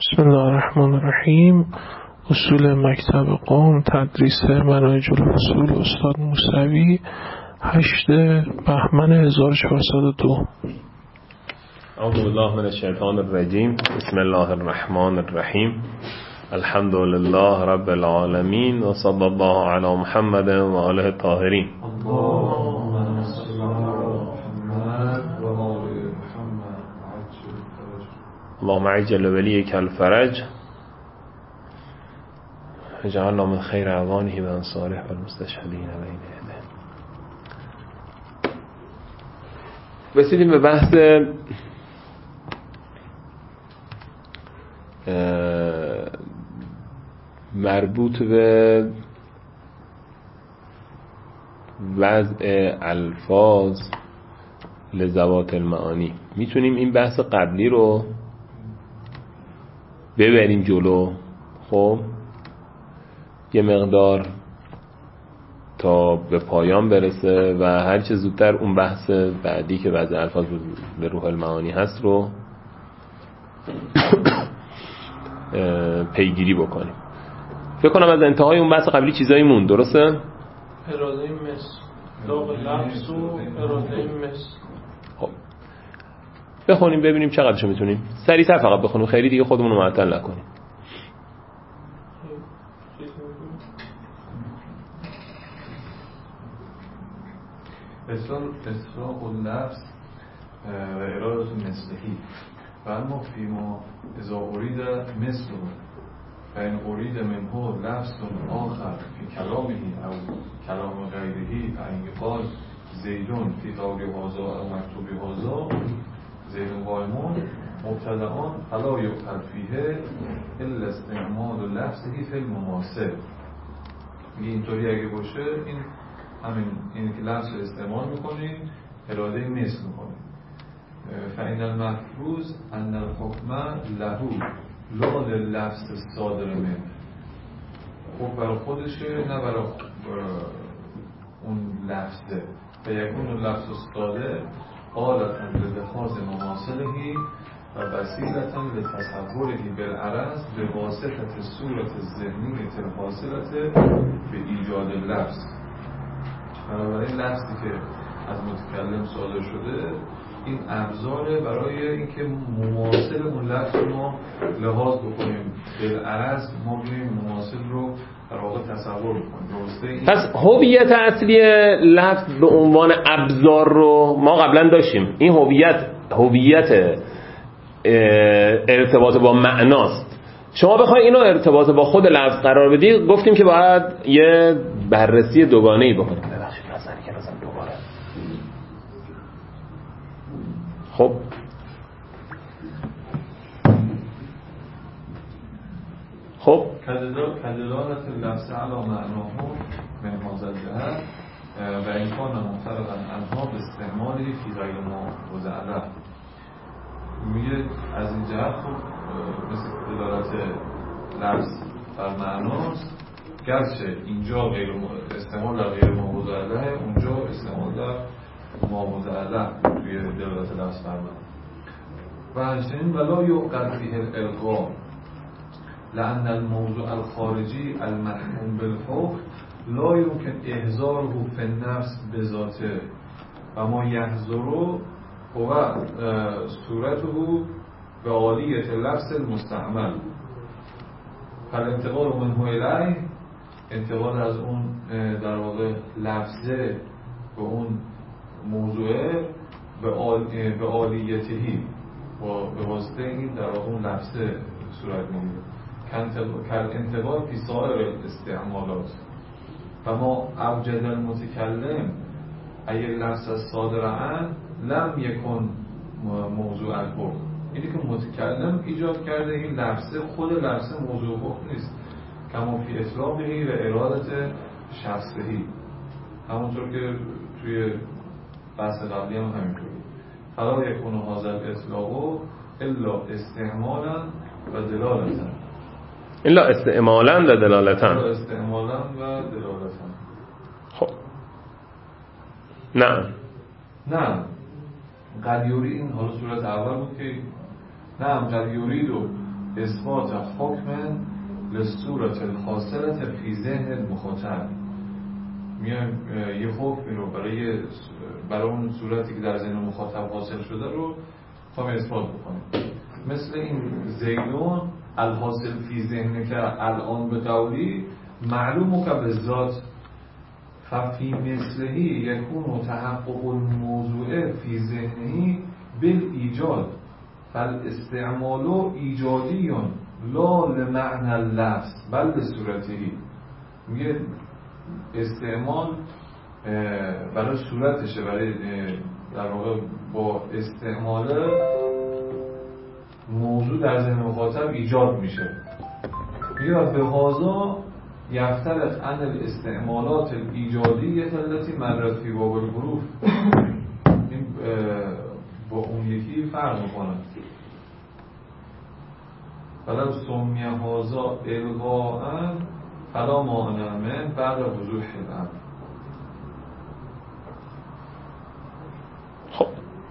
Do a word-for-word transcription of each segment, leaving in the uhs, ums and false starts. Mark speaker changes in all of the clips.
Speaker 1: بسم الله الرحمن الرحیم. اصول مکتب قم، تدریس مناهج الاصول، استاد موسوی، هشت بهمن هزار و چهارصد و دو.
Speaker 2: اعوذ بالله من الشیطان الرجیم. بسم الله الرحمن الرحیم. الحمد لله رب العالمین و صلی الله علی محمد و آله الطاهرین. اللهم عجل ولیک الفرج اجعلنا من خیر اعوانه و انصاره و المستشهدین بین یدیه. رسیدیم به بحث مربوط به وضع الفاظ لذوات المعانی. میتونیم این بحث قبلی رو ببریم جلو، خب یه مقدار تا به پایان برسه و هر چه زودتر اون بحث بعدی که وضع الفاظ به روح المعانی هست رو پیگیری بکنیم. فکر کنم از انتهای اون بحث قبلی چیزایی مون، درسته؟
Speaker 1: اراده مثل لاغ لفظ و اراده مثل.
Speaker 2: خب بخونیم ببینیم چقدرشو میتونیم. سریعتر فقط بخونیم، خیلی دیگه خودمون رو معطل نکنیم.
Speaker 3: اطلاق اللفظ و اراده مثلهی و اما فیما اذا ارید مثله فإن ارید منه لفظ آخر فی کلامه او کلام غیره فإن یقال زیدون فی قول هذا او مکتوب هذا زیدون قائمون مبتدعان فلا یقال فیه الا استعمال لفظه فی المماثل. اینطوری اگه باشه این همین این که لفظ رو استعمال میکنیم اراده مثل میکنیم. فإن المفروض ان الحکم له لا لللفظ الصادر منه. خب برای خودشه نه برای اون لفظه. فیکون اللفظ الصادر آلتا للحاظ مماثله و وسیلتا لتصوره بالعرض به واسطه صورت ذهنیه الحاصله به ایجاد اللفظ. بنابراین لفظی که از متکلم صادر شده این ابزاره برای اینکه مماثل اون لفظ ما لحاظ بکنیم، بالعرض ما بینیم مماثل رو در واقع تصور بکنیم.
Speaker 2: پس هویت اصلی لفظ به عنوان ابزار رو ما قبلا داشتیم. این هویت هویت ارتباط با معناست. شما بخوای اینو ارتباط با خود لفظ قرار بدی، گفتیم که باید یه بررسی دوگانه‌ای بکنیم. ببخشید نظری که لازم دوباره. خب خب
Speaker 3: کدلالت اللفظ علی معناه من هذا الجهت و این کان منفردا عنها به استعمالی فی غیر ما وضع. میگه از این جهت خب مثل دلالت لفظ بر معناست، گرچه اینجا غیر استعمال در غیر ما وضع له، اونجا استعمال در ما وضع له توی دلالت لفظ بر معناست. و همچنین ولا یعقد فیه الالغاء لأن الموضوع الخارجی المحموم بالحکم لا يمكن احضاره في النفس بذاته و ما يحضره هو صورته به عالیت لفظ المستعمل. فالانتقال منه الیه، انتقال از اون در واقع لفظه به اون موضوعه به عالیتهی و به واسطه این در واقع اون لفظه صورت میگیره. کالانتقال فی سایر استعمالات و ما اوجد المتکلم اگر لفظ صادر عن لم یکن موضوع الحکم. اینی که متکلم ایجاد کرده این لفظه، خود لفظه موضوع حکم نیست. کما فی اطلاقه و ارادت شخصهی، همونطور که توی بحث قبلی هم همینطوری. فلا یکون هذا الاطلاق الا استعمالا و دلالتا.
Speaker 2: الا استعمالا و دلالتا.
Speaker 3: الا استعمالا و دلالتا.
Speaker 2: خب نه
Speaker 3: نه قد یورید، این حالا صورت اول بود که نه قد یورید و اثبات حکم لصورت الحاصلت فی ذهن المخاطب. میایم یه حکمی رو برای برای اون صورتی که در ذهن مخاطب حاصل شده رو خواهیم اثبات بکنیم. مثل این زیدون الحاصل فی ذهن که الان به قولی معلوم که به ذات ففی مثلهی یکون تحقق الموضوع فی ذهنی بالایجاد فالاستعمال ایجادی لا لمعنى اللفظ بل لصورته. میگه استعمال برای صورتشه، برای در واقع با استعمال موضوع در ذهن مخاطب ایجاد میشه. میگه به هازا یفترق عن الاستعمالات الایجادیه التي مرت فی باب الحروف. این با اون یکی فرق میکنه. فلو سمی هازا الغاء فلا مانع من بعد وضوح الامر.
Speaker 2: خب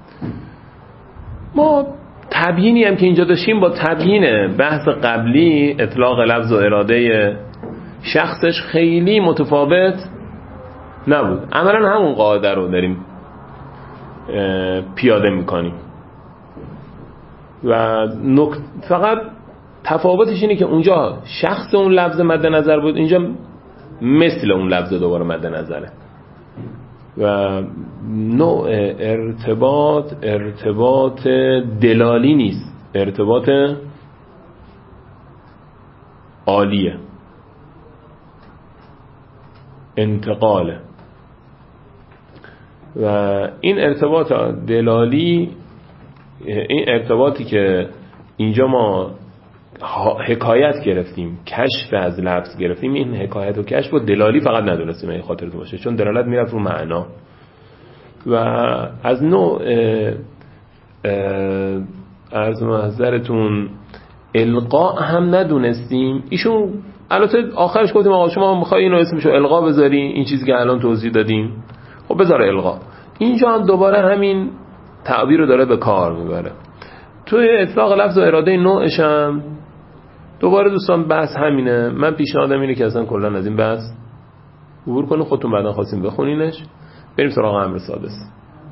Speaker 2: ما تبیینی هم که اینجا داشتیم با تبیین بحث قبلی اطلاق لفظ و اراده شخصش خیلی متفاوت نبود. عملا همون قاعده رو داریم پیاده میکنیم و نکت فقط تفاوتش اینه که اونجا شخص اون لفظ مد نظر بود، اینجا مثل اون لفظ دوباره مد نظره و نوع ارتباط ارتباط دلالی نیست، ارتباط عالیه، انتقاله و این ارتباط دلالی، این ارتباطی که اینجا ما حکایت گرفتیم، کشف از لفظ گرفتیم، این حکایت و کشف و دلالی فقط ندونستیم این خاطرتون باشه، چون دلالت میرفت رو معنا و از نوع عرض محضرتون القاء هم ندونستیم. ایشون البته آخرش گفتیم آقا شما میخوای اینو اسمشو القاء بذاری، این چیزی که الان توضیح دادیم، خب بذار القاء. اینجا هم دوباره همین تعبیر رو داره به کار میبره. توی اطلاق لفظ و اراده نوعش هم دوباره دوستان بحث همینه. من پیشنهادم اینه که اصلا کلا از این بحث عبور کنیم، خودتون بعدا خواستیم بخونینش. بریم سراغ امر سادس.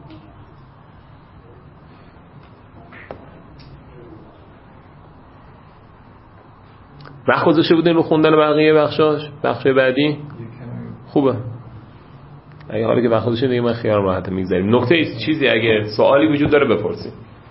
Speaker 2: وقت گذاشته بودین رو خوندن بقیه بخشاش؟ بخش بعدی خوبه. اگه حالا که وقت گذاشتین دیگه من خیال راحت میگذاریم. نکته ای چیزی اگه سوالی وجود داره بپرسید.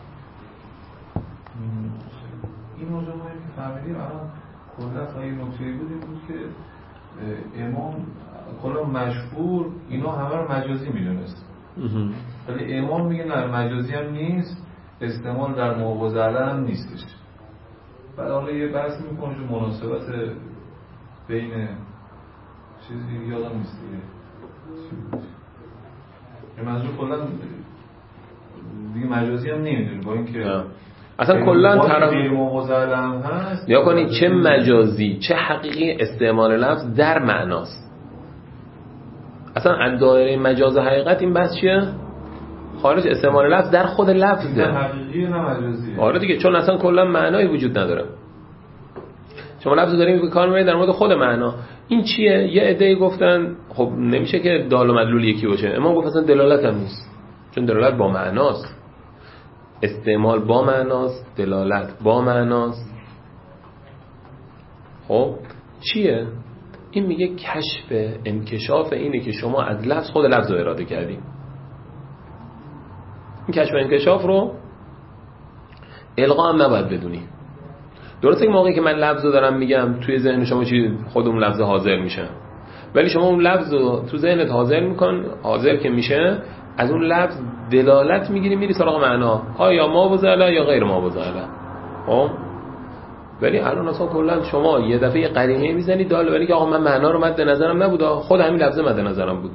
Speaker 3: این موضوع ما که فهمیدیم الان کلا خیلی نکته بود این بود که امام کلا مشهور اینا همه رو مجازی میدونست، ولی امام میگه نه مجازی هم نیست، استعمال در موازله هم نیستش. بعد حالا یه بحث میکنه جو مناسبت بین چیزی یادم نیست دیگه یه منظور کلا دیگه مجازی هم نمیدونه با اینکه
Speaker 2: اصلا کلا طرف
Speaker 3: موازله هم هست.
Speaker 2: یا کنید چه مجازی چه حقیقی استعمال لفظ در معناست. اصلا از دایره مجاز و حقیقت این بحث چیه؟ خارج استعمال لفظ در خود لفظه،
Speaker 3: نه حقیقی نه مجازی.
Speaker 2: آره دیگه، چون اصلا کلا معنایی وجود نداره. شما لفظ داریم به کار میبرید در مورد خود معنا. این چیه؟ یه عده‌ای گفتن خب نمیشه که دال و مدلول یکی باشه. امام گفت اصلا دلالت هم نیست، چون دلالت با معناست، استعمال با معناست، دلالت با معناست. خب چیه؟ این میگه کشف انکشاف اینه که شما از لفظ خود لفظ رو اراده کردی. این کشف انکشاف رو القا هم نباید بدونی. درسته که موقعی که من لفظ رو دارم میگم توی ذهن شما چی خود اون لفظ حاضر میشه، ولی شما اون لفظ رو تو ذهنت حاضر میکن، حاضر که میشه از اون لفظ دلالت میگیری میری سراغ معنا، آیا ما بزاله یا غیر ما بزاله. خب ولی الان اصلا کلا شما یه دفعه قرینه میزنی دال، ولی که آقا من معنا رو مد نظرم نبود، خود همین لفظ مد نظرم بود.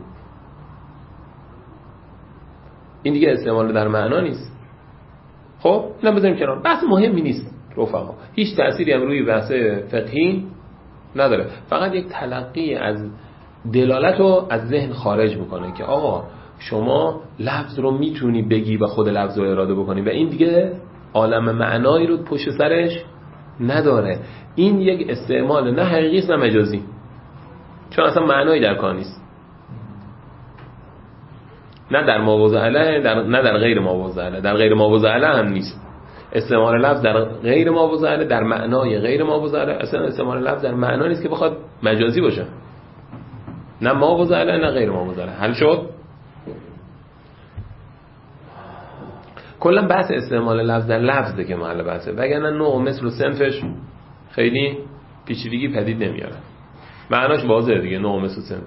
Speaker 2: این دیگه استعمال در معنا نیست. خب اینم بذاریم کنار، بحث مهمی نیست رفقا، هیچ تأثیری هم روی بحث فقهی نداره، فقط یک تلقی از دلالت رو از ذهن خارج میکنه که آقا شما لفظ رو میتونی بگی و خود لفظ رو اراده بکنی و این دیگه عالم معنایی رو پشت سرش نداره. این یک استعمال نه حقیقی است نه مجازی، چون اصلا معنایی در کار نیست. نه در ماوضع له در نه در غیر ماوضع له. در غیر ماوضع له هم نیست. استعمال لفظ در غیر ماوضع له در معنای غیر ماوضع له، اصلا استعمال لفظ در معنا نیست که بخواد مجازی باشه. نه ماوضع له نه غیر ماوضع له. حل شد؟ کلا بحث استعمال لفظ در لفظه که محل بحثه، وگرنه نوع مثل و صنفش خیلی پیچیدگی پدید نمیاره. معناش واضحه دیگه، نوع مثل و صنف.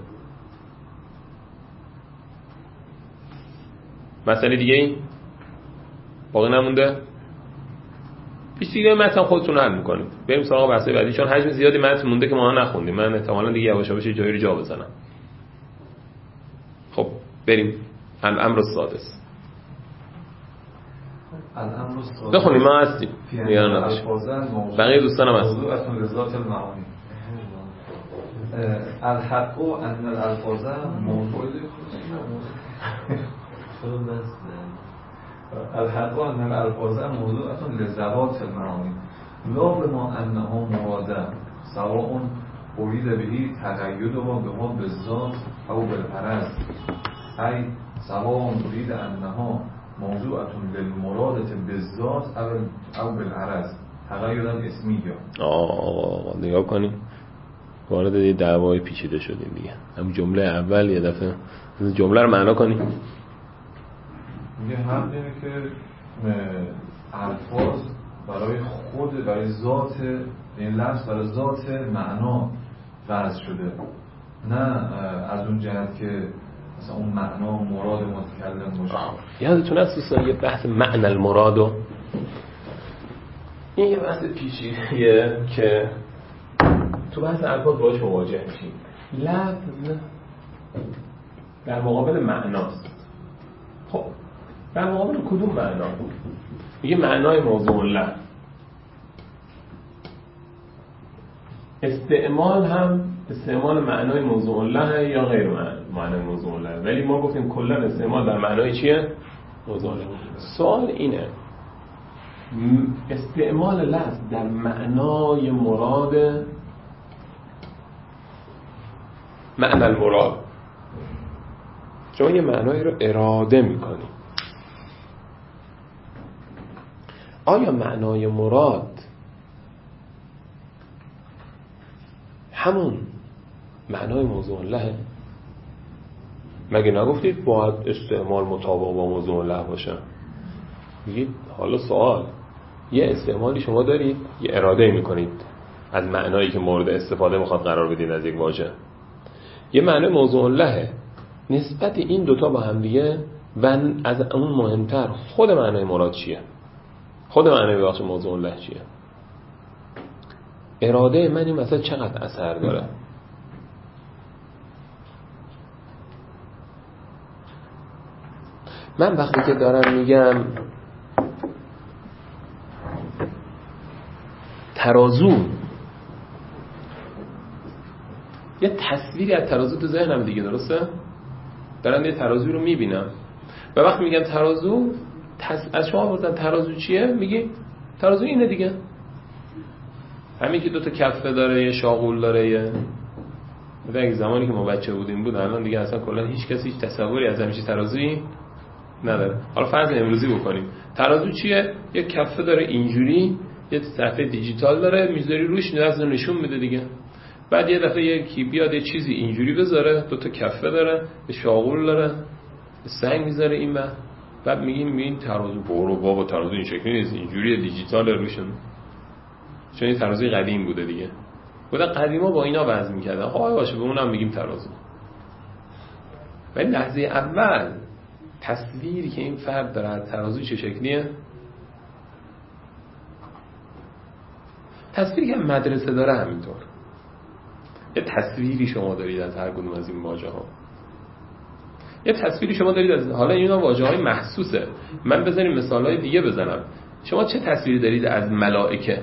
Speaker 2: مسئله دیگه این باقی نمونده؟ پیش دیگه متن خودتون حل میکنید. بریم سراغ بحث بعدی، چون حجم زیادی متن مونده که ما نخوندیم. من احتمالاً دیگه یواش یواش جایی رو جا بزنم. خب بریم الامر السادس.
Speaker 3: الامر السادس
Speaker 2: بخونیم، ما هستیم نگران نباشید، بقیه دوستانم هستن.
Speaker 3: موضوعتون لذات المعانی. الحق ان الالفاظ موضوع الحق ان الالفاظ موضوعتون لذات المعانی لا بما انه مراده سواء اريد به تقید و بها بالذات او بالغرض، ای سواء اريد انها موضوعتون للمرادة بالذات او او بالغرض تغیرا اسمی.
Speaker 2: آه نگاه کنیم، وارد یه دعوای پیچیده شدیم دیگه. هم جمله اول یه دفعه جمله رو معنا کنیم.
Speaker 3: میگه هم اینه که الفاظ برای خود، برای ذات این لفظ، برای ذات معنا وضع شده، نه از اون جهت که مثلا اون معنا و مراد متکلم باشه.
Speaker 2: یادتون هست دوستان یه بحث معنی المرادو، این یه بحث پیچیده‌ایه که تو بحث الفاظ باهاش مواجه میشیم. لفظ در مقابل معناست. خب در مقابل کدوم معنا؟ میگه معنای موضوع له. استعمال هم استعمال معنای موضوع له یا غیر معنای موضوع له، ولی ما گفتیم کلا استعمال در معنای چیه؟ موضوع له. سوال اینه استعمال لفظ در معنای مراد، معنی المراد، شما یه معنایی رو اراده میکنی، آیا معنای مراد همون معنای موضوع له؟ مگه نگفتید باید استعمال مطابق با موضوع له باشه؟ میگید حالا سوال، یه استعمالی شما دارید، یه اراده میکنید از معنایی که مورد استفاده میخواد قرار بدید از یک واژه، یه معنی موضوع له. نسبت این دوتا با هم دیگه و از اون مهمتر خود معنای مراد چیه؟ خود معنای بخش موضوع له چیه؟ اراده من این مثلا چقدر اثر داره؟ من وقتی که دارم میگم ترازو، یه تصویری از ترازو تو ذهنم دیگه، درسته؟ دارم یه ترازو رو میبینم و وقتی میگم ترازو، از شما بودن ترازو چیه؟ میگی ترازو اینه دیگه، همین که دوتا کفه داره، یه شاغول داره، یه اگه زمانی که ما بچه بودیم بود، الان دیگه اصلا کلا هیچ کسی هیچ تصوری از همیشه ترازویی نداره. حالا فرض امروزی بکنیم، ترازو چیه؟ یه کفه داره اینجوری، یه صفحه دیجیتال داره، میذاری روش وزن نشون میده دیگه. بعد یه دفعه یکی بیاد یه چیزی اینجوری بذاره، دوتا کفه داره، یه شاغول داره، سنگ میذاره این بعد بعد میگیم این ترازو. برو بابا ترازو این شکلی نیست، اینجوری دیجیتال روشون، چون این ترازوی قدیم بوده دیگه. بوده قدیما با اینا وزن میکردن، خب باشه به اونم میگیم ترازو. ولی لحظه اول تصویری که این فرد داره از ترازو چه شکلیه؟ تصویری که مدرسه داره همینطور. یه تصویری شما دارید از هر کدوم از این واژه ها، یه تصویری شما دارید از، حالا اینا واژه های محسوسه. من بذاریم مثال های دیگه بزنم. شما چه تصویری دارید از ملائکه؟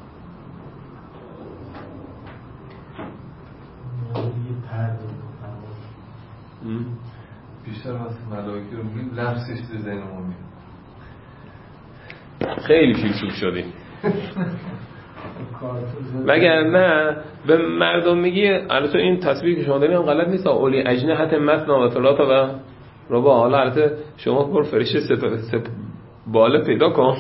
Speaker 3: بیشتر از ملائکه رو میگیم لفظش تو ذهنمون میاد.
Speaker 2: خیلی فیلسوف شدی. وگرنه به مردم میگی البته این تصویری که شما دارین هم غلط نیست، اولی اجنحت مثنا و ثلاث و رباع. حالا البته شما برو فرشته سه سه باله پیدا کن،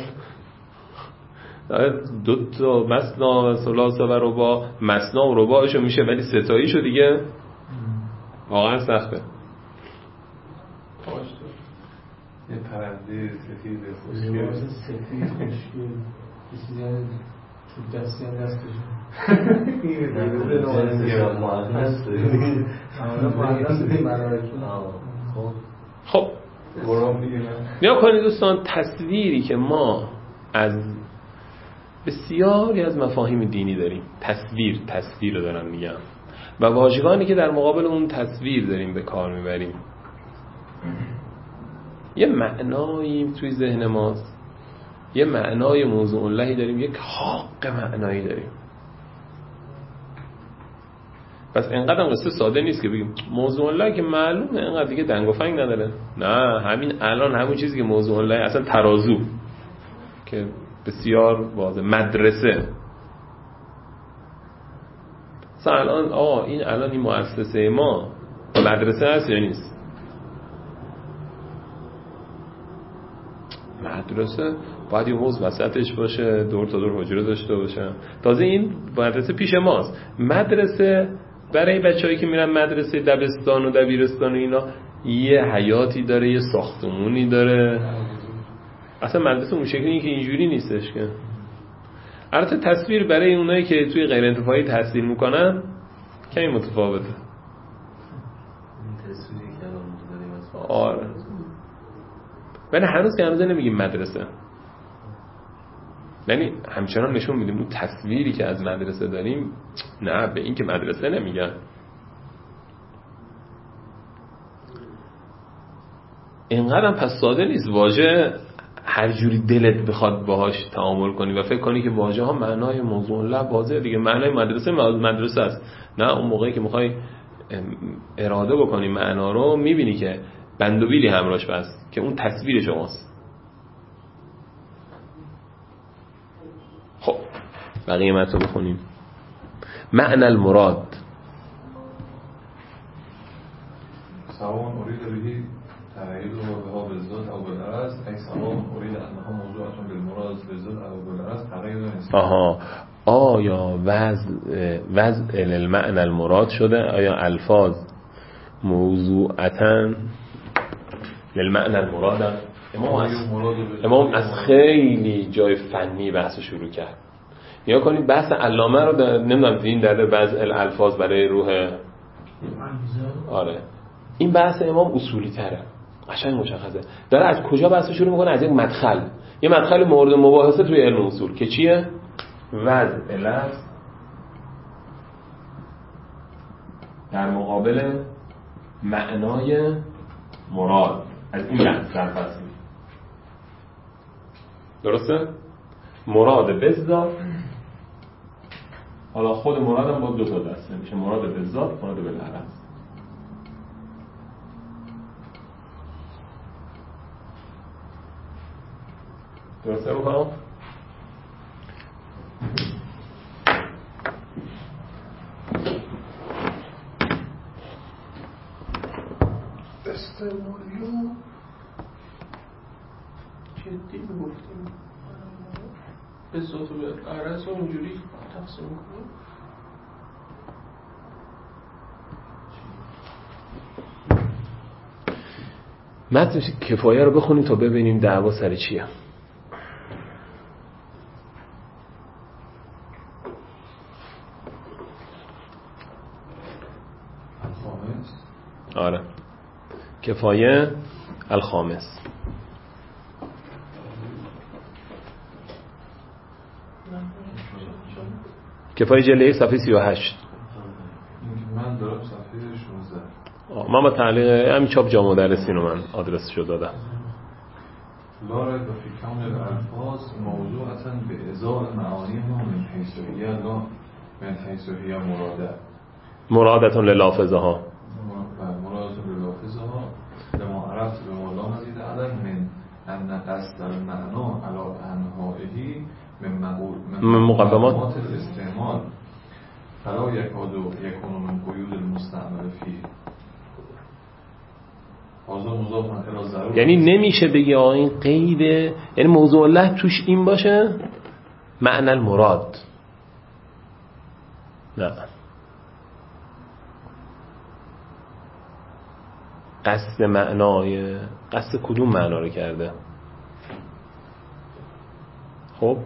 Speaker 2: دو تا مثنا و ثلاث و رباع، مثنا و رباعشو میشه ولی سه تاییشو دیگه واقعا سخته.
Speaker 3: یه پرنده سفید خوشگل
Speaker 1: سفید خوشگل چیزی تو دستی هم دستشون
Speaker 3: این دیگه مؤنث داریم.
Speaker 1: آره مؤنث ملائکه.
Speaker 2: خب خب نیا کنید دوستان، تصویری که ما از بسیاری از مفاهیم دینی داریم، تصویر تصویر رو دارم میگم، و واژگانی که در مقابل اون تصویر داریم به کار میبریم، یه معنایی توی ذهن ماست، یه معنای موضوع اللهی داریم، یک حق معنایی داریم. پس اینقدر هم قصه ساده نیست که بگیم موضوع الله که معلومه اینقدر دیگه دنگ و فنگ نداره. نه، همین الان همون چیزی که موضوع الله اصلا ترازو که بسیار واضح، مدرسه اصلا الان آه این الان این مؤسسه ما مدرسه هست یا نیست؟ مدرسه باید یه حوض وسطش باشه، دور تا دور حجره داشته باشه. تازه این مدرسه پیش ماست. مدرسه برای بچه‌هایی که میرن مدرسه دبستان و دبیرستان و اینا یه حیاتی داره، یه ساختمونی داره. اصلا مدرسه اون شکلی که اینجوری نیستش که. البته تصویر برای اونایی که توی غیر انتفاعی تحصیل میکنن کمی متفاوته.
Speaker 4: این تصویری که الان داریم از
Speaker 2: آره. ولی هنوز که هنوز نمیگیم مدرسه، یعنی همچنان نشون میدیم اون تصویری که از مدرسه داریم، نه به این که مدرسه نمیگن. اینقدر پس ساده نیست واژه هر جوری دلت بخواد باهاش تعامل کنی و فکر کنی که واژه ها معنای موضوع الله واضحه دیگه، معنای مدرسه مدرسه است. نه، اون موقعی که میخوای اراده بکنی معنا رو میبینی که بند و بیلی همراهش بست که اون تصویر شماست. خب بقیه متن رو بخونیم. معنی المراد
Speaker 3: سواء أريد به تغيير وهو بالذات أو بالعرض، أي سواء أريد أنها موضوعة بالمراد بالذات أو بالعرض تغيير نسبي.
Speaker 2: آها، آیا وضع وضع المعنی المراد شده؟ آیا الفاظ موضوعتاً للمعنی المراد؟ امام از امام از خیلی جای فنی بحث شروع کرد. نیا کنید بحث علامه رو نمیدونم دیدین در وضع الالفاظ برای روح. آره این بحث امام اصولی تره، قشنگ مشخصه. داره از کجا بحث شروع میکنه؟ از یک مدخل، یه مدخل مورد مباحثه توی علم اصول که چیه؟ وضع لفظ در مقابل معنای مراد. از این بحث سرفصل درسته؟ مراد بذات، حالا خود مراد هم با دو تا دسته میشه، مراد بذات، مراد بالعرض. درسته بکنم؟
Speaker 1: استمالیو جدی میگفتیم به ذات و بالعرض اونجوری تقسیم کنیم.
Speaker 2: متن کفایه رو بخونیم تا ببینیم دعوا سر چیه. آره کفایه الخامس، کفایه جلوه صفحه سی و هشت.
Speaker 3: من دارم صفحه شانزده.
Speaker 2: من با تعلیق همین چاپ جامعه درسی رو من آدرسشو دادم.
Speaker 3: لا ريب في كون الألفاظ موضوعة بإزاء معانيها من حيث هي لا من حيث هي مرادة
Speaker 2: مرادة للافظها
Speaker 3: مرادة للافظها لما عرفت بما لا مزيد عليه من أن قصد المعنى على أنهائه من
Speaker 2: مقدمات
Speaker 3: الاستعمال فلا یکاد یکون من قیود المستعمل فیه.
Speaker 2: یعنی نمیشه بگی آقا این قیده، یعنی موضوع الله توش این باشه معنی المراد. نه، قصد معنای قصد کدوم معنا رو کرده؟ خب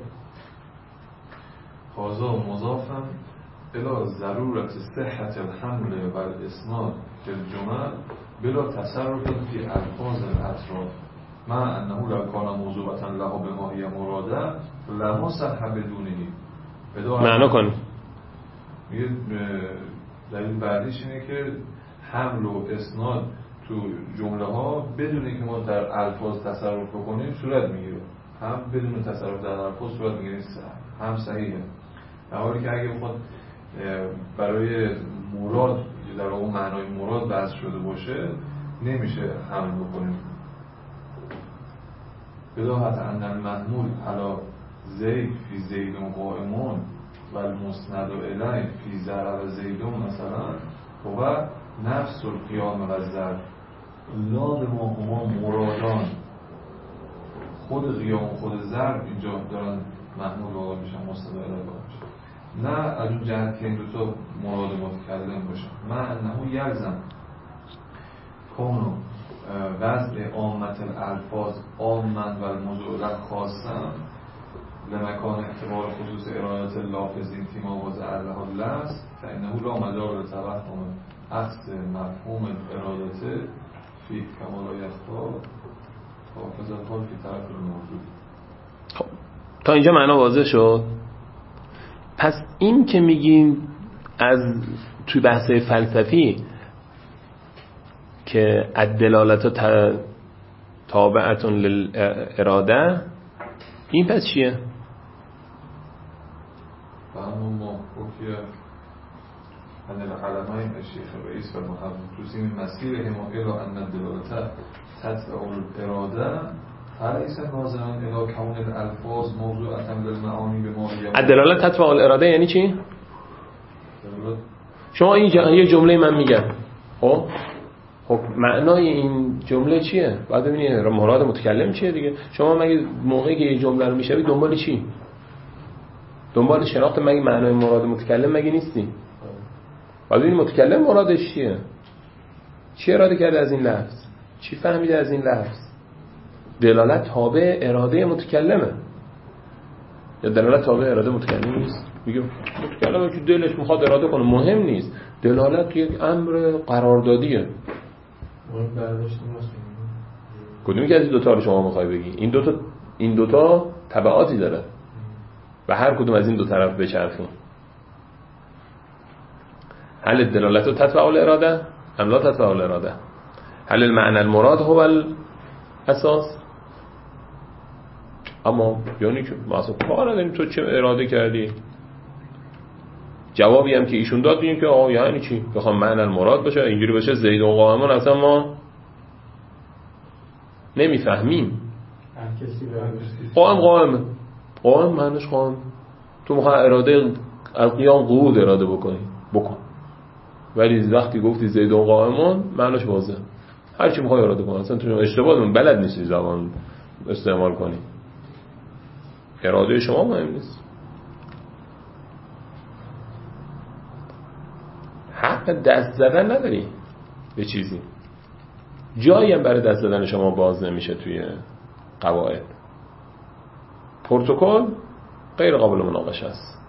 Speaker 3: هذا مضافا الى ضرورت صحت الحمل و الاسناد فی الجمل بلا تصرف فی الفاظ الاطراف مع انه لو کان موضوعا له بما هی مراده لما صح بدونه.
Speaker 2: معنا کن.
Speaker 3: میگه دلیل بعدیش اینه که حمل و اسناد تو جمله ها بدون اینکه ما در الفاظ تصرف بکنیم صورت میگیره. هم بدون تصرف در الفاظ صورت میگیره، هم صحیحه. در حالی که اگه خود برای مراد در اون معنای مراد بحث شده باشه نمیشه حمل بکنیم. بداهت ان المحمول علی زید فی زید قائمون و المسند الیه فی ضرب زید مثلا و نفس القیام و ضرب لا بما هما مرادان. خود قیام و خود ضرب اینجا دارن محمول واقع میشن، مسند الیه واقع میشن، نه از اون جهت که این دوتا مراد متکلم باشن. من انه یلزم کونو وضع عامت الالفاظ عامن و الموضوع خاصا لمکان اعتبار خصوص ارادت لافظین فیما وضع له اللفظ فانه لا مجال لتوهم اخذ مفهوم ارادت فی کما لا یخفی حافظ الحال فی طرف الموضوع.
Speaker 2: خب تا اینجا معنا واضح شد. پس این که میگیم از توی بحث فلسفی که الدلالت تابعتون للاراده، این پس چیه؟
Speaker 3: فهم ما حکیه ان العلمین الشیخ رئیس و محفوظی من مسیرهم الى ان الدلالت تتبع الاراده فلیس ناظرا الى کون الالفاظ موضوعا للمعانی به ما
Speaker 2: الدلالت تتبع الاراده یعنی چی؟ شما این یه جمله من میگم، خب خب معنای این جمله چیه؟ باید ببینید مراد متکلم چیه دیگه. شما مگه موقعی که یه جمله رو میشوی دنبال چی؟ دنبال شناخت مگه معنای مراد متکلم مگه نیستی؟ باید ببینید متکلم مرادش چیه؟ چی اراده کرده از این لفظ؟ چی فهمیده از این لفظ؟ دلالت تابع اراده متکلمه یا دلالت تابع اراده متکلم نیست؟ میگم متکلمه که دلش میخواد اراده کنه، مهم نیست. دلالت یک امر قراردادیه. کدومی که از این دوتا رو شما میخوای بگی؟ این دوتا این دوتا تبعاتی داره و هر کدوم از این دو طرف بچرخیم. هل الدلالت تتبع الاراده ام لا تتبع الاراده؟ هل المعنى المراد هو الاساس؟ اما یعنی که مثلا کار نداریم تو چه اراده کردی. جوابی هم که ایشون داد بگیم که آه یعنی چی؟ بخوام معنی المراد باشه اینجوری باشه زید و قائمون اصلا ما نمیفهمیم. قائم قائمه قائم معنیش قائم. تو میخوای اراده القیام قعود اراده بکنی بکن، ولی وقتی گفتی زید و قائمون معنیش واضحه. هر چی میخوای اراده کنی، اصلا تو اشتباه بلد نیستی زبان استعمال کنی. اراده شما مهم نیست. حق دست زدن نداری به چیزی. جایی هم برای دست زدن شما باز نمیشه توی قواعد. پروتکل غیر قابل مناقشه است.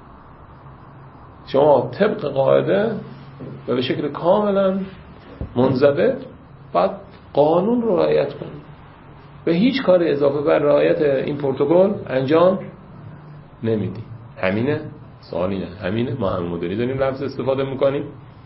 Speaker 2: شما طبق قاعده و به شکل کاملا منضبط باید قانون رو رعایت کنید. به هیچ کار اضافه بر رعایت این پروتکل انجام نمیدی. همینه. سوال اینه. همینه. ما همین مدلی داریم لفظ استفاده میکنیم.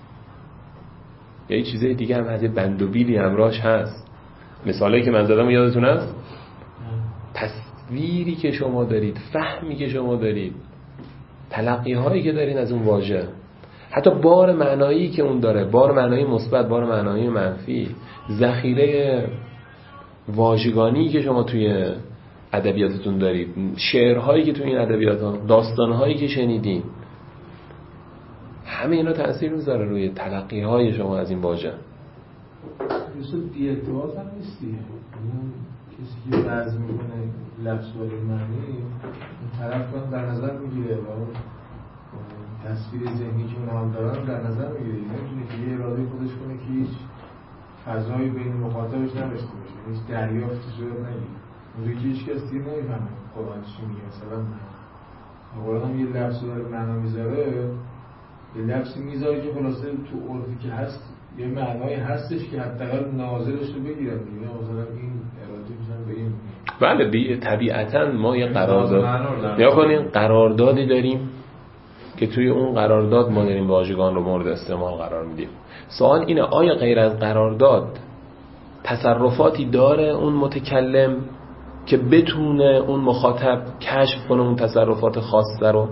Speaker 2: یا یه چیزای دیگه هم از بند و بیلی همراهش هست. مثالایی که من زدم یادتون هست؟ تصویری که شما دارید، فهمی که شما دارید، تلقی هایی که دارین از اون واژه، حتی بار معنایی که اون داره، بار معنایی مثبت، بار معنایی منفی، ذخیره واژگانی که شما توی ادبیاتتون دارید، شعرهایی که تو این ادبیات ها، داستانهایی که شنیدین، همه اینا تأثیر میذاره روی تلقی های شما از این واژه.
Speaker 4: مثل بی‌اعتبار هم نیستی، کسی که وضع میکنه لفظ و معنی اون طرف هم در نظر میگیره و اون تصویر ذهنی که اون هم دارن در نظر میگیره، نمیتونه که یه اراده خودش کنه که هیچ فضایی بین مخاطبش نداشته باشه، هیچ دریافتی صورت نگیره. اونجا که هیچ کس دیگه نمیفهمه قرآن چی میگه. مثلا قرآن هم یه لفظ داره معنا میذاره، یه لفظی میذاره که خلاصه تو عرفی که هست یه معنایی هستش که حداقل ناظرش رو بگیرن دیگه. مثلا این اراده میشن به این
Speaker 2: بله بی طبیعتا ما یه قرارداد یا کنیم قراردادی داریم که توی اون قرارداد ما داریم واژگان رو مورد استعمال قرار میدیم. سوال اینه آیا غیر از قرارداد تصرفاتی داره اون متکلم که بتونه اون مخاطب کشف کنه اون تصرفات خاصه رو؟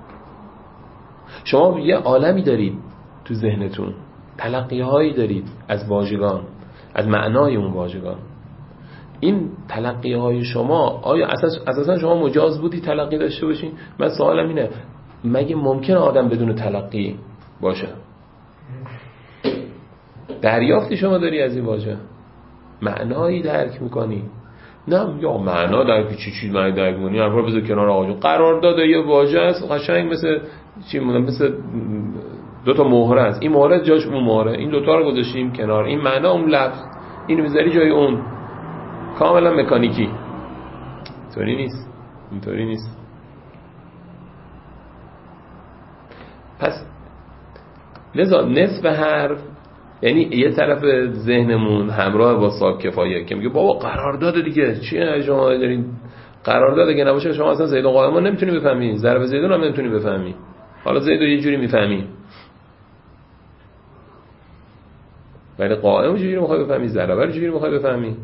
Speaker 2: شما یه عالمی دارید تو ذهنتون، تلقی هایی دارید از واژگان، از معنای اون واژگان. این تلقی های شما آیا اساس اساسا شما مجاز بودی تلقی داشته باشین؟ من سوالم اینه مگه ممکنه آدم بدون تلقی باشه؟ دریافتی شما داری از این واژه، معنایی درک میکنی؟ نه یا معنا درک چی چی معنی درک میکنی؟ حرفا بذار کنار آقا جون. قرارداد یه واژه است قشنگ مثل چی مونم، مثل دو تا مهره است، این مهره جاش اون مهره، این دو تا رو گذاشتیم کنار، این معنا اون لفظ، اینو میذاری جای اون، کاملا مکانیکی. اینطوری نیست، اینطوری نیست. پس لذا نصف حرف یعنی یه طرف ذهنمون همراه با صاحب کفایه که میگه بابا قرارداد دیگه چیه شما دارین، قرارداد دیگه نباشه شما اصلا زید و قائم نمیتونی بفهمی، ضرب زیدون هم نمیتونی بفهمی، حالا زید رو یه جوری میفهمی ولی قائم رو چجوری میخوای بفهمی، ضربه رو چجوری میخوای بفهمی؟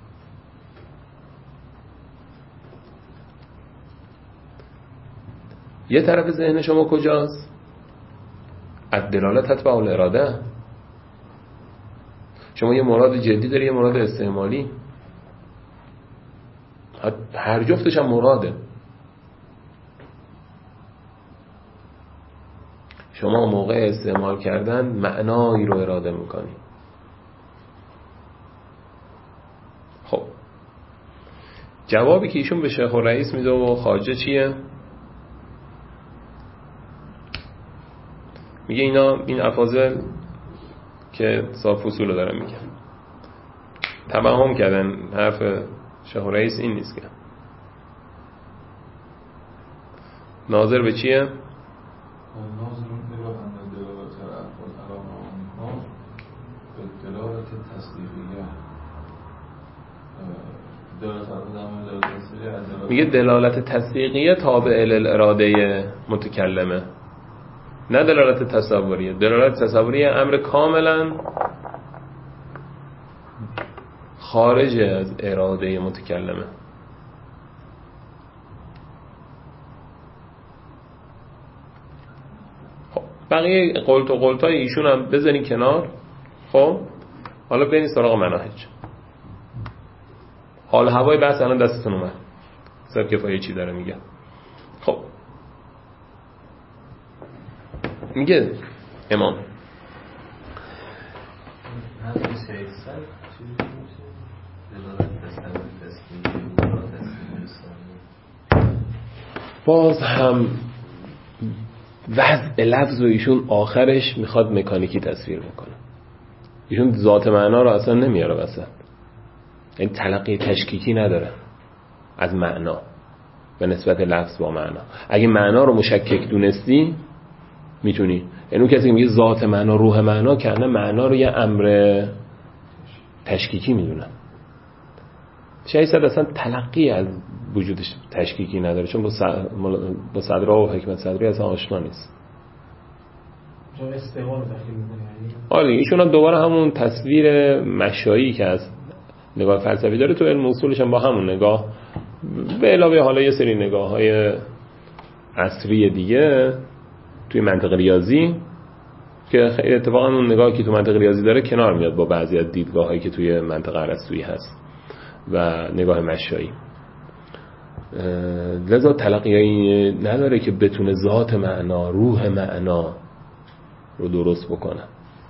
Speaker 2: یه طرف ذهن شما کجاست؟ از دلالت تتبع الاراده. شما یه مراد جدی داری، یه مراد استعمالی، هر جفتش هم مراده. شما موقع استعمال کردن معنایی رو اراده میکنی. خب جوابی که ایشون به شیخ الرئیس میده و خواجه چیه؟ میگه اینا این افاضل که صاحب فصول رو دارن میگن تبهم کردن، حرف شیخ الرئیس این نیست که ناظر به چیه؟
Speaker 3: ناظر به دلالت علامه به دلالت تصدیقیه.
Speaker 2: میگه دلالت تصدیقیه تابع للاراده متکلمه، نه دلالت تصوریه. دلالت تصوریه امر کاملا خارج از اراده متکلمه. خب بقیه قلت و قلتای ایشون هم بذارین کنار. خب حالا بریم سراغ مناهج. حال هوای بحث الان دستتون اومد، صاحب کفایه چی داره میگه. خب میگه امام باز هم وضع لفظ و ایشون آخرش میخواد مکانیکی تصویر بکنه. ایشون ذات معنا رو اصلا نمیاره وسط، این تلقی تشکیکی نداره از معنا به نسبت لفظ با معنا. اگه معنا رو مشکک دونستی میتونی، یعنی اون کسی که میگه ذات معنا روح معنا کنه معنا رو یه امر تشکیکی میدونه. شاید اصلا تلقی از وجودش تشکیکی نداره، چون با صدرا و حکمت صدری اصلا آشنا نیست.
Speaker 4: چون استعمال داخل میکنه.
Speaker 2: آره ایشون هم دوباره همون تصویر مشایی که از نگاه فلسفی داره تو علم اصولش هم با همون نگاه به علاوه حالا یه سری نگاه های عصری دیگه توی منطق ریاضی که خیلی اتفاقا اون نگاهی که تو منطق ریاضی داره کنار میاد با بعضی از دیدگاه هایی که توی منطق ارسطویی هست و نگاه مشایی. لذا تلقیایی نداره که بتونه ذات معنا، روح معنا رو درست بکنه.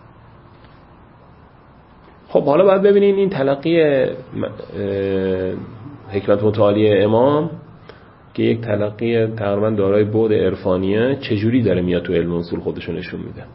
Speaker 2: خب حالا باید ببینین این تلقی حکمت متعالی امام که یک تلقی تقریبا دارای بعد عرفانیه چجوری داره میاد تو علم اصول خودشو نشون میده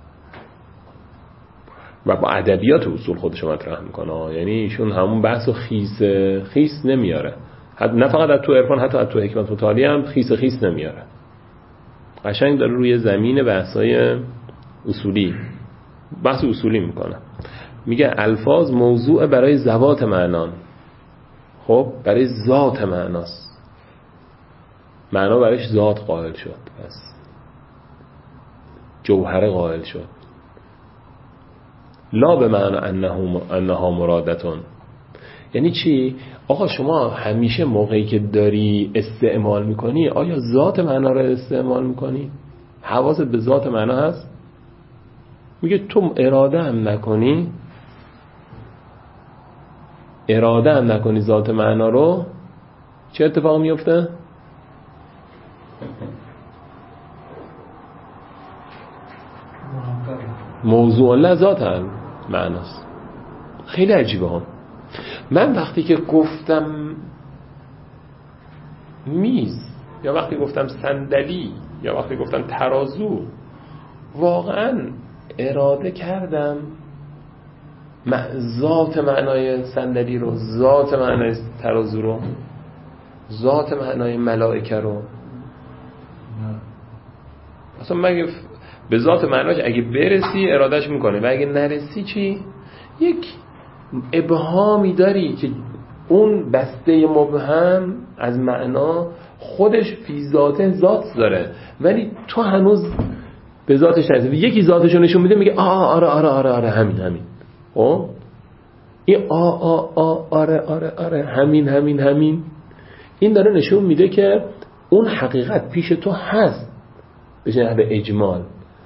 Speaker 2: و با ادبیات اصول خودشو مطرح میکنه. یعنی ایشون همون بحثو خیس خیس نمیاره، نه فقط از تو عرفان، حتی از تو حکمت متعالی هم خیس خیس نمیاره. قشنگ داره روی زمین بحثای اصولی بحث اصولی میکنه. میگه الفاظ موضوع برای ذوات معنان. خب برای ذات معناست، معنا برایش ذات قائل شد، بس جوهر قائل شد. لا به معنی انه انها مرادتون. یعنی چی؟ آقا شما همیشه موقعی که داری استعمال میکنی آیا ذات معنا رو استعمال میکنی؟ حواست به ذات معنا هست؟ میگه تو اراده هم نکنی اراده هم نکنی ذات معنا رو، چه اتفاق میفته؟ موضوع لذات هم معناست. خیلی عجیبه هم. من وقتی که گفتم میز، یا وقتی گفتم صندلی، یا وقتی گفتم ترازو، واقعا اراده کردم ذات معنای صندلی رو، ذات معنای ترازو رو، ذات معنای ملائکه رو. اصلا مگه به ذات معناش اگه برسی ارادهش میکنه و اگه نرسی چی؟ یک ابهامی داری که اون بسته مبهم از معنا خودش فی ذاته ذات داره ولی تو هنوز به ذاتش نرسی. یکی ذاتشو نشون میده میگه آه آره آره آره آره همین همین. خب این آه آه آه آره آره آره همین همین همین، این داره نشون میده که اون حقیقت پیش تو هست به جهت اجمال.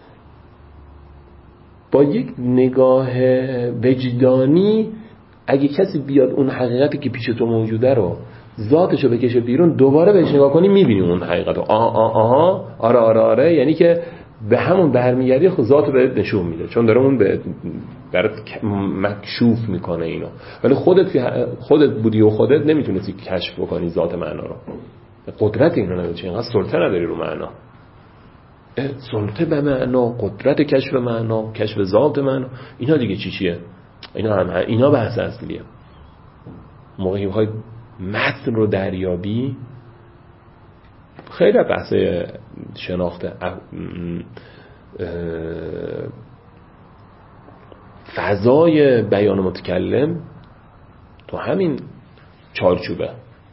Speaker 2: با یک نگاه وجدانی اگه کسی بیاد اون حقیقتی که پیش تو موجوده رو ذاتشو بکشه بیرون، دوباره بهش نگاه کنی میبینی اون حقیقت رو. آه آه آه آره آره آره، یعنی که به همون برمیگردی خود ذاتو بهت نشون میده، چون داره اون به برات مکشوف میکنه اینو. ولی خودت خودت بودی و خودت نمیتونستی کشف بکنی ذات معنا رو. قدرت اینو نداری، اینقدر سلطه نداری رو معنا. سلطه به معنا، قدرت کشف معنا، کشف ذات معنا، اینا دیگه چی چیه؟ اینا هم اینا بحث اصلیه. موقعی میخوای متن رو دریابی، خیلی بحث شناخت فضای بیان متکلم تو همین چارچوبه.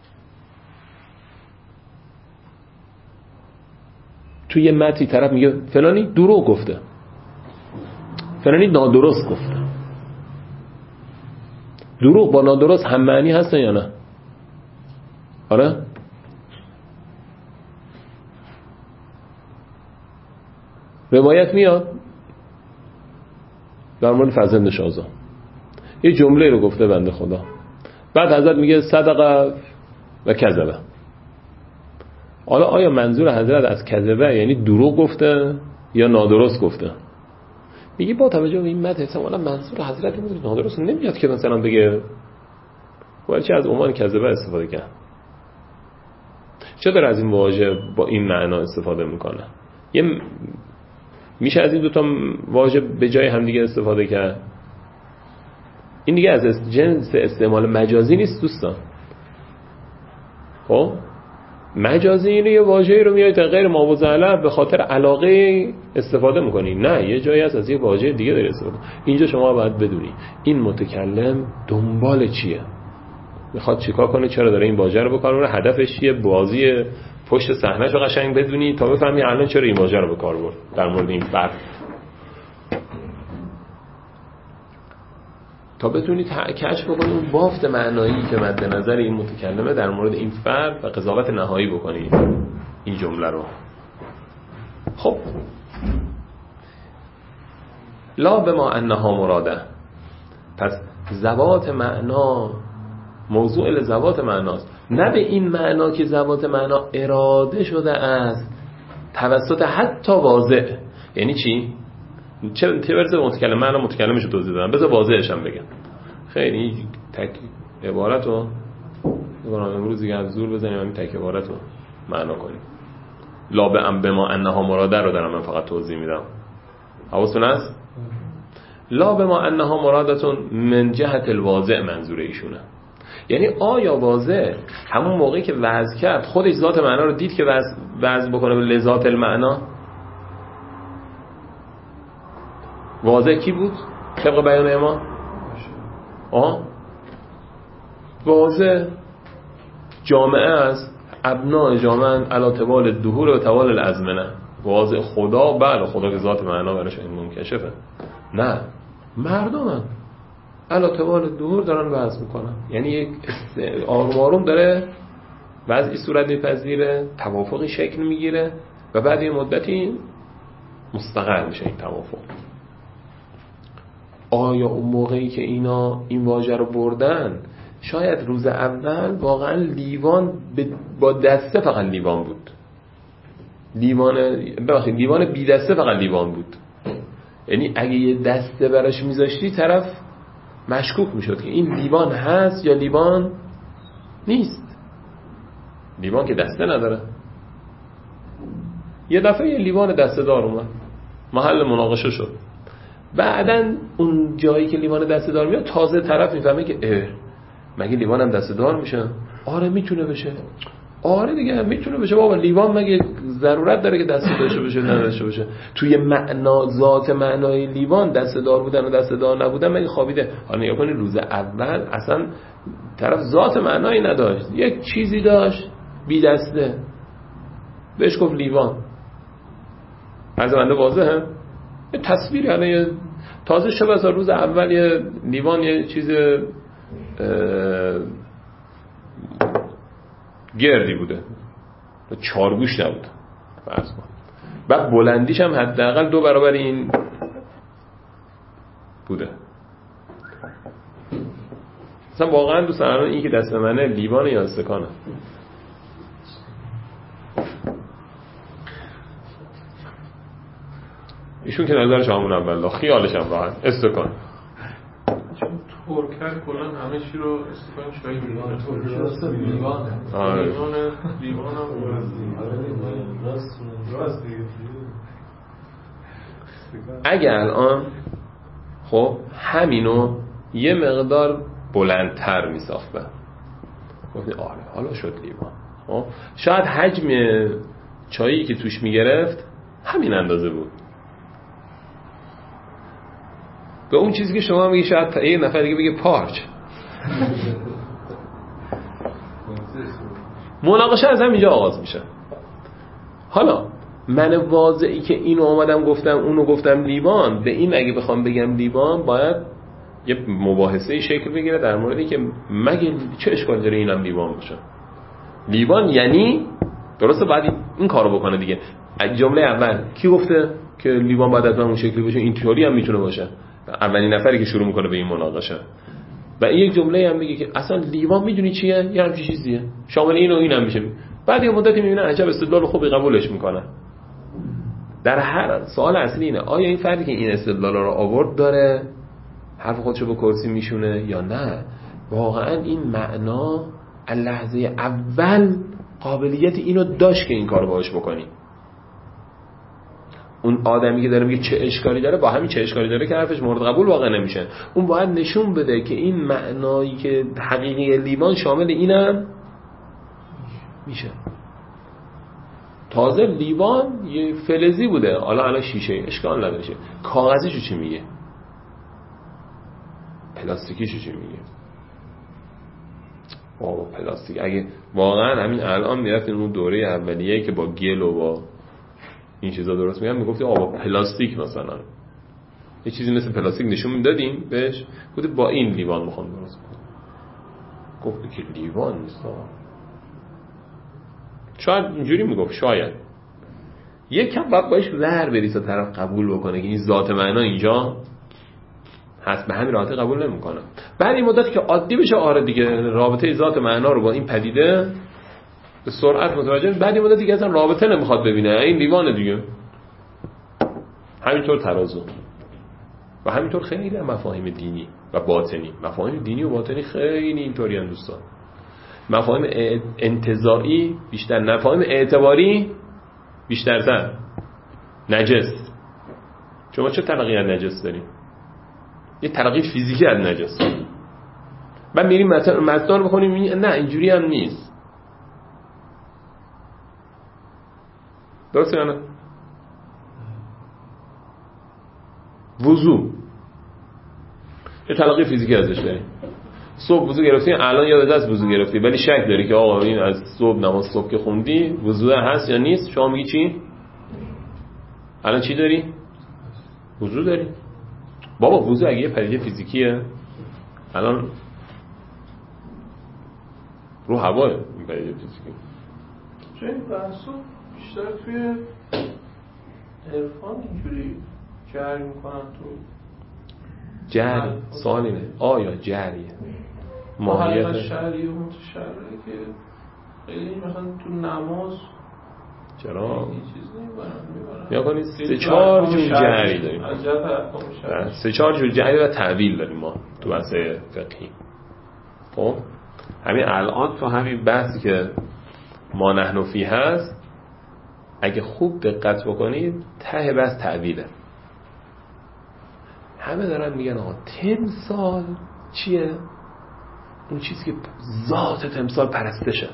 Speaker 2: توی یه متنی طرف میگه فلانی دروغ گفته، فلانی نادرست گفته. دروغ با نادرست هم معنی هستن یا نه؟ آره؟ روایت میاد در مورد فرزند شازا، یه جمله رو گفته بنده خدا، بعد حضرت میگه صدقه و کذبه. حالا آیا منظور حضرت از کذبه یعنی دروغ گفته یا نادرست گفته؟ میگه با توجه به این متن احتمالاً منظور حضرت این بود نادرست نمیاد که مثلا بگه ولی چه از عنوان کذبه استفاده کرد. چرا از این واژه با این معنا استفاده میکنه؟ یه میشه از این دوتا واژه به جای همدیگه استفاده کرد. این دیگه از جنس استعمال مجازی نیست دوستان. خب مجازی اینه یه واژه‌ای رو میای تا غیر ماوزعله به خاطر علاقه استفاده میکنی. نه، یه جایی هست از یه واژه دیگه داری استفاده. اینجا شما باید بدونی این متکلم دنبال چیه، میخواد چیکار کنه، چرا داره این واژه رو به کار میبره، هدفش چیه، بازی پشت صحنه‌ش رو قشنگ بدونی تا بفهمی الان چرا این واژه رو به کار برد در مورد این فرد، تا بتونی کشف بکنی اون بافت معنایی که مد نظر این متکلمه در مورد این فرد و قضاوت نهایی بکنی این جمله رو. خب لا بما انها مراده، پس ذوات معنا موضوع لذوات معناست، نه به این معنا که ذوات معنا اراده شده است توسط حتی واضح. یعنی چی؟ چه چه برسه متکلم، من متکلمش رو توضیح دادم، بذار واضحش هم بگم. خیلی تک عبارتو بگم امروز دیگه از زور بزنیم همین تک عبارتو معنا کنیم. لا به ام بما انها مراده رو دارم من فقط توضیح میدم. حواستون هست؟ لا بما انها مرادتون من جهت الواضع منظور ایشونه. یعنی آیا واضع همون موقعی که وضع کرد خودش ذات معنا رو دید که وضع, وضع بکنه به لذات المعنا؟ واضع کی بود؟ طبق بیان امام آه واضع جامعه است، ابناء جامعه علی طوال الدهور و طوال الازمنه. واضع خدا، بله خدا که ذات معنا براش این منکشفه. نه، مردمن علی طوال الدهور دارن وضع میکنن. یعنی یک آروم آروم داره وضعی صورت میپذیره، توافقی شکل میگیره و بعد یه مدتی مستقر میشه این توافق. آیا اون موقعی که اینا این واژه رو بردن شاید روز اول واقعا لیوان با دسته فقط لیوان بود، لیوان ببخشید لیوان بی دسته فقط لیوان بود. یعنی اگه یه دسته براش میذاشتی طرف مشکوک میشد که این لیوان هست یا لیوان نیست. لیوان که دسته نداره. یه دفعه یه لیوان دسته دار اومد، محل مناقشه شد. بعدن اون جایی که لیوان دسته دار میاد تازه طرف میفهمه که اه مگه لیوان هم دسته دار میشه؟ آره میتونه بشه. آره دیگه میتونه بشه بابا، لیوان مگه ضرورت داره که دسته داشته باشه نداشته باشه؟ توی معنا ذات معنای لیوان دسته دار بودن و دسته دار نبودن مگه خوابیده؟ حالا نگاه کنید روز اول اصلا طرف ذات معنایی نداشت، یک چیزی داشت بی دسته بهش گفت لیوان. از بنده واضحه؟ یه تصویری الان یه تازه شب از روز اول یه لیوان یه چیز گردی بوده، چارگوش نبود فرض کن، بعد بلندیش هم حداقل دو برابر این بوده. مثلا واقعا دوست دارم این که دست منه لیوان یا استکانه؟ ایشون که نظرش همون اول خیالش هم راحت استکان.
Speaker 1: ترکر کلن همه چی رو استفان شایی لیوان
Speaker 4: ترکر لیوانه
Speaker 1: لیوانه لیوان هم
Speaker 4: راست دیگه.
Speaker 2: اگه الان خب همینو یه مقدار بلندتر می ساختن گفتی آره حالا شد لیوان، خب شاید حجم چایی که توش می گرفت همین اندازه بود. به اون چیزی که شما میگی شاید یه نفر دیگه بگه پارچ. مناقشه از همینجا آغاز میشه. حالا من واضعی که اینو آمدم گفتم اونو گفتم لیوان، به این اگه بخوام بگم لیوان باید یه مباحثه شکل بگیره در موردی که مگه چه اشکال داره اینم لیوان باشه. لیوان یعنی درسته باید این کارو بکنه دیگه. جمله اول کی گفته که لیوان باید از اون شکلی باشه؟ این تئوری هم میتونه باشه. اولین نفری که شروع میکنه به این مناقشه و این یک جمله هم میگه که اصلا لیوان میدونی چیه؟ یه همچین چیزیه شامل این و این هم میشه. بعد یه مدتی میبینن عجب استدلال خوبی قبولش میکنن. در هر سوال اصلی اینه آیا این فردی که این استدلال رو آورد داره حرف خودشو به کرسی میشونه یا نه واقعا این معنا لحظه اول قابلیت اینو داشت که این کارو باهاش بکنی. اون آدمی که داره میگه چه اشکالی داره با همین چه اشکالی داره که حرفش مورد قبول واقع نمیشه. اون باید نشون بده که این معنایی که حقیقی لیوان شامل اینم میشه. تازه لیوان یه فلزی بوده، حالا الان شیشه اشکال نداره. کاغذیشو چی میگه؟ پلاستیکیشو چی میگه؟ بابا پلاستیک اگه واقعا همین الان میرفتین اون دوره اولیه که با گل و با این چیزا درست میگن میگفتی آقا پلاستیک مثلا یه چیزی مثل پلاستیک نشون میدادیم بهش گفتی با این لیوان میخوام درست کنم. گفتی که لیوان نیست. شاید اینجوری میگفت شاید یکم باید باش زهر بری تا طرف قبول بکنه که این ذات معنا اینجا هست، به همین راحتی قبول نمیکنم. بعد این مدت که عادی بشه آره دیگه رابطه ذات معنا رو با این پدیده به سرعت متوجه، بعد این مدت دیگه اصلا رابطه نمیخواد ببینه، این دیوانه دیگه. همینطور ترازو و همینطور خیلی مفاهیم دینی و باطنی، مفاهیم دینی و باطنی خیلی اینطوری ان دوستان. مفاهیم انتزاعی بیشتر، مفاهیم اعتباری بیشتر تر. نجس، شما چه تلقی از نجس داریم؟ یه تلقی فیزیکی از نجس. بعد میریم مثلا متن رو بخونیم نه اینجوری هم نیست. درسته یا نه؟ وضو یه تلقی فیزیکی ازش داریم. صبح وضو گرفتی، الان یاد دست وضو گرفتی ولی شک داری که آقا این از صبح نماز صبح که خوندی وضو هست یا نیست. شما میگی چی؟ الان چی داری؟ وضو داری. بابا وضو اگه یه پدیده فیزیکیه الان رو هواه این پدیده فیزیکی.
Speaker 1: چه این بحثو بیشتر توی عرفان اینجوری جری میکنن تو
Speaker 2: جری. سوال اینه آیا جریه
Speaker 1: ماهیت شرعی و متشرعی که خیلی مثلا تو نماز
Speaker 2: چرا؟
Speaker 1: چیز نمیبرن
Speaker 2: یا کنید سه چهار جور جری داریم، سه چهار جور جری و تعویل داریم ما تو بحث فقهی. خب همین الان تو همین بحثی که ما نحن فی هست اگه خوب دقت بکنید ته بحث تعویله. همه دارن میگن آقا تمثال چیه؟ اون چیزی که ذات تمثال پرستشه.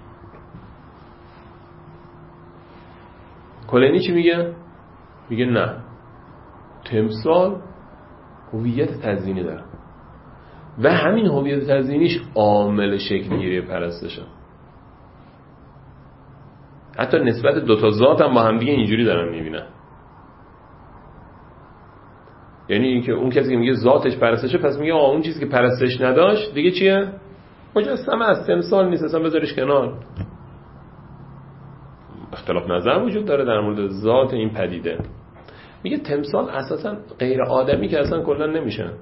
Speaker 2: کلینی چی میگه؟ میگه نه، تمثال هویت تزیینی داره و همین هویت تزیینیش عامل شکلگیری پرستشه. حتی نسبت دوتا ذات هم با هم دیگه اینجوری دارن میبینن. یعنی اینکه اون کسی که میگه ذاتش پرستشه پس میگه آه اون چیزی که پرستش نداشت دیگه چیه؟ مجسمه است، تمثال نیست، اصلا بذارش کنار. اختلاف نظر وجود داره در مورد ذات این پدیده. میگه تمثال اساسا غیر آدمی که اصلا کلا نمیشن.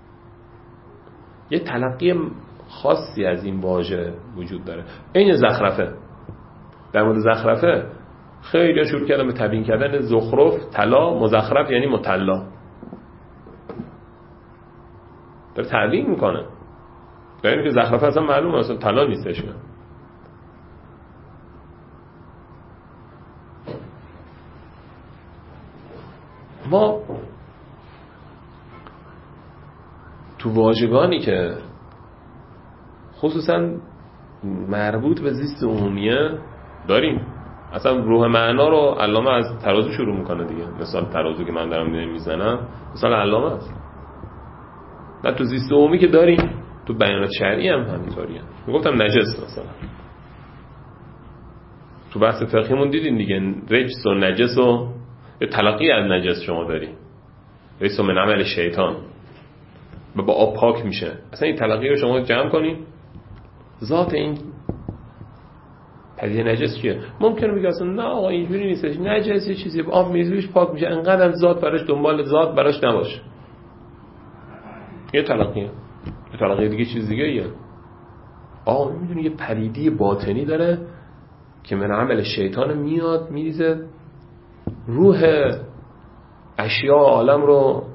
Speaker 2: یه تلقی خاصی از این واژه وجود داره. این زخرفه. در مورد زخرفه خیلی شروع کردن به تبیین کردن زخرف، طلا، مزخرف یعنی مطلا. داره تبیین میکنه. در این که زخرفه اصلا معلومه اصلا طلا نیستش. ما تو واژگانی که خصوصا مربوط به زیست عمومیه داریم، اصلا روح معنا رو علامه از ترازو شروع میکنه دیگه. مثال ترازو که من دارم میزنم مثال علامه است. نه تو زیست عمومی که داریم، تو بیانات شرعی هم همینطوریه. میگفتم نجس مثلا تو بحث فقهیمون دیدین دیگه، رجس و نجس و یه تلقی از نجس شما داری، رجس من عمل شیطان و با آب پاک میشه. اصلا این تلقی رو شما جمع کنین ذات این پدیده نجس چیه؟ ممکنه بگه اصلا نه آقا اینجوری نیستش، نجس یه چیزی آب میریزیش پاک میشه، انقدر ذات براش دنبال ذات براش نباشه. یه تلقیه. یه تلقیه دیگه چیز دیگه ایه. آقا میدونی یه پدیده باطنی داره که من عمل شیطان میاد میریزه روح اشیاء عالم رو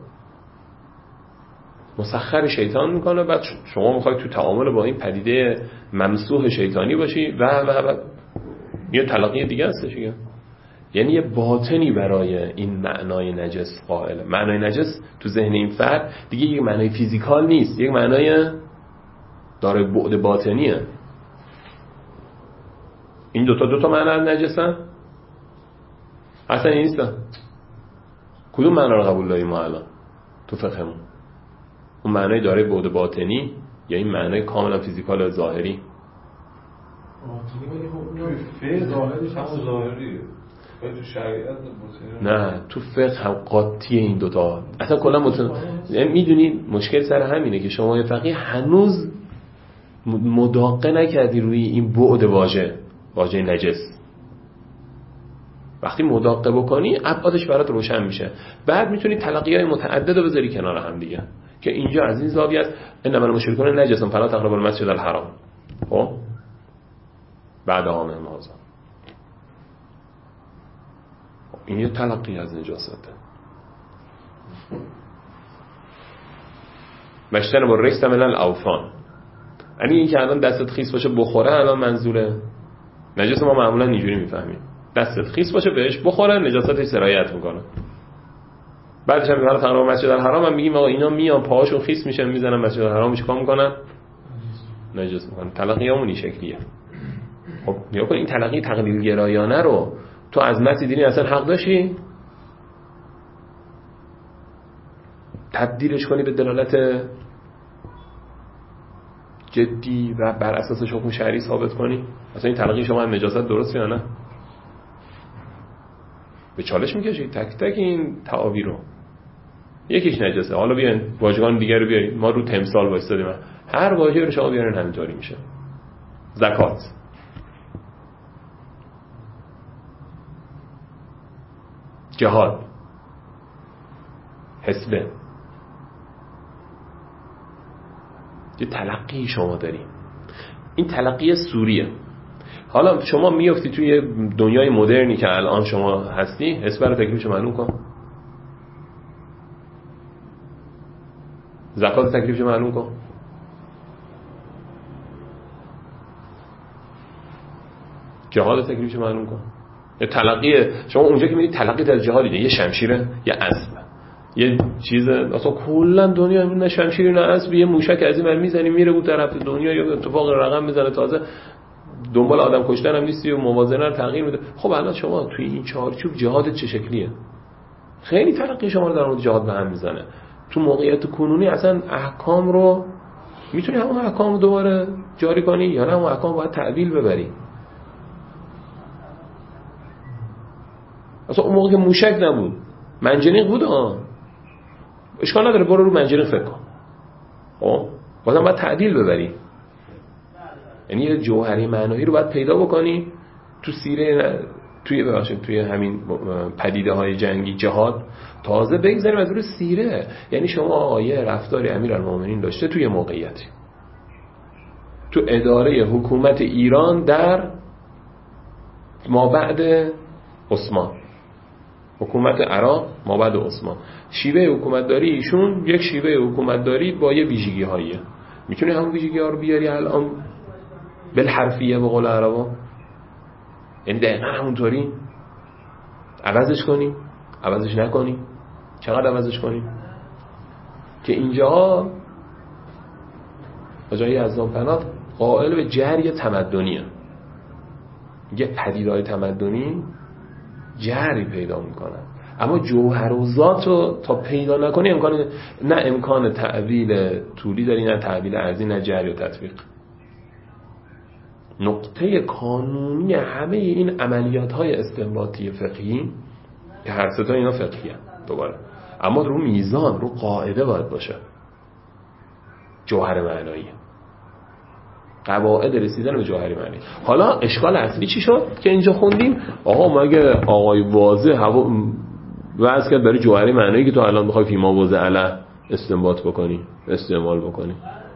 Speaker 2: مسخر شیطان میکنه، بعد شما میخواید تو تعامل با این پدیده ممسوح شیطانی باشی و و و یه تلقی دیگه هستش. یعنی یه باطنی برای این معنای نجس قائله. معنای نجس تو ذهن این فرد دیگه یک معنای فیزیکال نیست، یک معنای داره بعد باطنیه. این دوتا دوتا معنی از نجسن اصلا این نیستن. کدوم معنا رو قبول داریم ما الان تو فقهمون؟ اون معنای داره بعد باطنی یا این معنای کاملا فیزیکال و ظاهری؟
Speaker 4: باطنی ولی خب فقه ظاهرش هم ظاهریه. تو شریعت
Speaker 2: نه تو فقه هم قاطی این دوتا اصلا کلا متن... میدونی مشکل سر همینه که شما فقیه هنوز مداقه نکردی روی این بعد واژه واژه نجس. وقتی مداقه بکنی ابعادش برات روشن میشه، بعد میتونی تلقی‌های متعدد رو بذاری کنار هم دیگه. که اینجا از این زاویه است انما المشرکون نجس فلا تقربوا المسجد الحرام. خب بعد عام هذا این یه تلقی از نجاسته. مشتن با رئیس من الاوفان، یعنی این که الان دستت خیس باشه بخوره الان منظوره نجاست. ما معمولا اینجوری میفهمیم دستت خیس باشه بهش بخوره نجاستش سرایت میکنه. بعدش هم میگن تقریبا مسجد الحرام هم میگیم آقا اینا میان پاهاشون خیس میشن میزنن مسجد الحرام چیکار میکنن؟ نجاست میکنن. تلقیامون این شکلیه. خب نیا کن این تلقی تقلیل گرایانه رو تو از مسی دینی اصلا حق داشتی تبدیلش کنی به دلالت جدی و بر اساس حکم شرعی ثابت کنی؟ اصلا این تلقی شما هم نجاست درست یا نه؟ به چالش میکشید تک تک این تعابیر رو. یکیش نجاسه، حالا بیاین واژگان دیگر رو بیارید. ما رو تمثال وایسادیم، هر واژه رو شما بیارین همینطوری میشه. زکات، جهاد، حسبه، یه تلقی شما داری. این تلقی سوریه. حالا شما میافتی توی دنیای مدرنی که الان شما هستی، حسبه رو تکلیفش معلوم کن، زکات تکلیفش معلوم کن، جهاد تکلیفش معلوم کن. یه تلقیه شما اونجا که میرید تلقی از جهاد دیگه، یه شمشیره یه اسب یه چیز اصلا کلا دنیا نه شمشیر نه اسب، یه موشک از این ور میزنی میره اون طرف دنیا، یا اتفاق رقم میزنه تازه دنبال آدم کشتن هم نیستی و موازنه رو تغییر میده. خب الان شما توی این چارچوب جهادت چه شکلیه؟ خیلی تلقی شما رو در مورد جهاد به هم میزنه. تو موقعیت کنونی اصلا احکام رو میتونی همون احکام رو دوباره جاری کنی یا نه همون احکام باید تعدیل ببری؟ اصلا اون موقع که موشک نبود منجنیق بود، آه اشکال نداره برو رو منجنیق فکر کن. خب بازم باید تعدیل ببری، یعنی یه جوهری معنایی رو باید پیدا بکنی تو سیره، توی ببخشید توی همین پدیده های جنگی جهاد. تازه بگذاریم از روی سیره، یعنی شما آیه رفتار امیرالمومنین داشته توی موقعیتی تو اداره حکومت ایران در مابعد عثمان، حکومت عراق مابعد عثمان، شیوه حکومتداری ایشون یک شیوه حکومتداری با یه ویژگی هاییه. میتونی همون ویژگی ها رو بیاری الان بالحرفیه به قول عربا؟ یعنی دقیقا همونطوری عوضش کنیم عوضش نکنیم؟ چقدر عوضش کنیم؟ که اینجا جای عزام پناه قائل به جری تمدنیه. یه پدیده‌های تمدنی جری پیدا میکنن، اما جوهر و ذات رو تا پیدا نکنی امکان نه امکان تعبیل طولی داری، نه تعبیل عرضی، نه جری و تطبیق. نقطه کانونی همه این عملیات های استنباطی فقهی که هر سه تا اینا فقهی هست دوباره، اما رو میزان رو قاعده باید باشه، جوهر معنایی، قواعد رسیدن به جوهر معنایی. حالا اشکال اصلی چی شد که اینجا خوندیم؟ آقا مگه آقای واضح هوا وضع کرد برای جوهر معنایی که تو الان بخوای فیما واضح علیه استنباط بکنی استعمال بکنی؟